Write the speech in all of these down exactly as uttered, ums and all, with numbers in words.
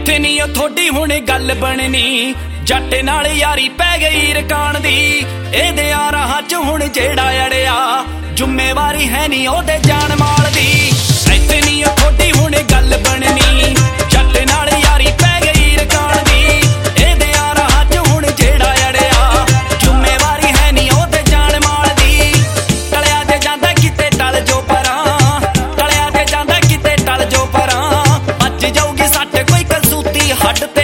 ਇੱਥੇ ਨਹੀਂ ਉਹ ਥੋੜੀ ਹੁਣ ਗੱਲ ਬਣਨੀ, ਜੱਟ ਨਾਲ ਯਾਰੀ ਪੈ ਗਈ ਰਕਾਨ ਦੀ। ਇਹਦੇ ਆ ਰਾਹਾਂ ਚ ਹੁਣ ਜਿਹੜਾ ਅੜਿਆ, ਜ਼ਿੰਮੇਵਾਰੀ ਹੈ ਨਹੀਂ ਉਹਦੇ ਜਾਨ ਮਾਲ ਦੀ। ਇੱਥੇ ਨਹੀਂ ਉਹ ਥੋੜੀ ਹੁਣ ਗੱਲ ਬਣਨੀ, ਜੱਟ ਨਾਲ ਯਾਰੀ ਪੈ ਗਈ ਰਕਾਨ ਦੀ। ਇਹਦੇ ਆ ਰਾਹਾਂ ਚ ਹੁਣ ਜਿਹੜਾ ਅੜਿਆ, ਜ਼ਿੰਮੇਵਾਰੀ ਹੈ ਨਹੀਂ ਉਹਦੇ ਜਾਨ ਮਾਲ ਦੀ। ਟਲਿਆ ਤੇ ਜਾਂਦਾ ਕਿਤੇ ਟਲ ਜੋ ਪਰਾਂ, ਟਲਿਆ ਤੇ ਜਾਂਦਾ ਕਿਤੇ ਟਲ ਜੋ ਪਰਾਂ। ਅੱਜ ਜਾਊਗੀ ਸੱਟ ਕੋਈ ਕਸੂਤੀ ਹੱਡ ਤੇ,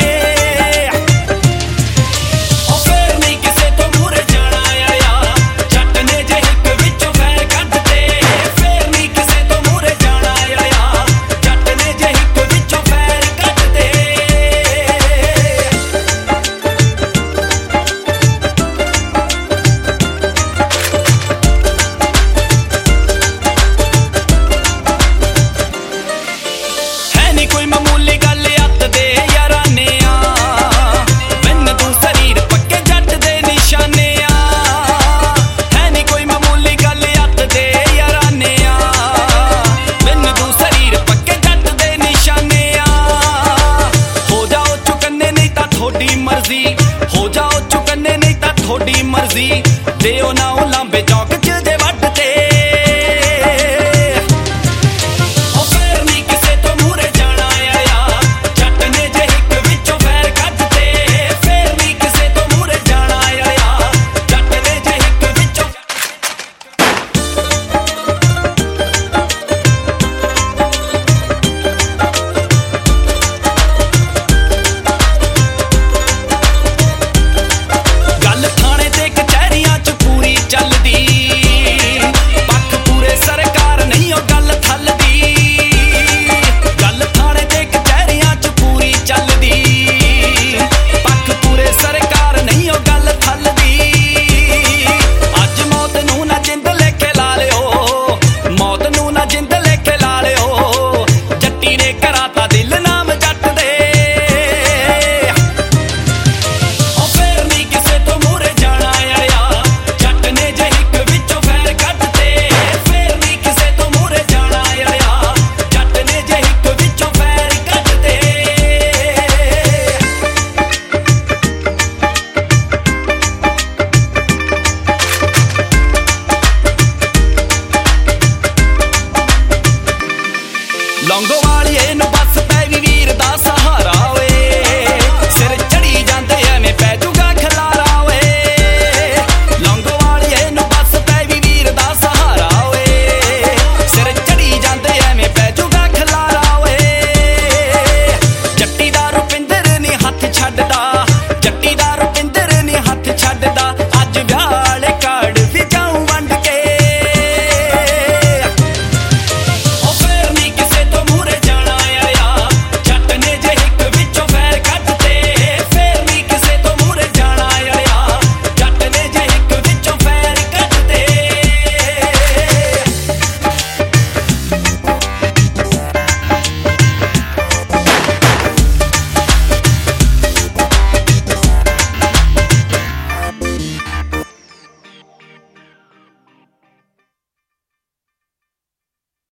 ਕੋਈ ਮਾਮੂਲੀ ਗੱਲ ਅੱਤ ਦੇ ਯਾਰਾਨੇ ਆ। ਮੈਨੂੰ ਤੂੰ ਸਰੀਰ ਪੱਕੇ ਜੱਟ ਦੇ ਨਿਸ਼ਾਨੇ ਆ। ਹੈ ਨੀ ਕੋਈ ਮਾਮੂਲੀ ਗੱਲ ਅੱਤ ਦੇ ਯਾਰਾਨੇ ਆ। ਮੈਨੂੰ ਤੂੰ ਸਰੀਰ ਪੱਕੇ ਜੱਟ ਦੇ ਨਿਸ਼ਾਨੇ ਆ। ਹੋ ਜਾਓ ਚੁਕੰਨੇ ਨਹੀਂ ਤਾਂ ਤੁਹਾਡੀ ਮਰਜ਼ੀ, ਹੋ ਜਾਓ ਚੁਕੰਨੇ ਨਹੀਂ ਤਾਂ ਤੁਹਾਡੀ ਮਰਜ਼ੀ। ਦਿਓ ਨਾ ਉਹ ਲਾਂਬੇ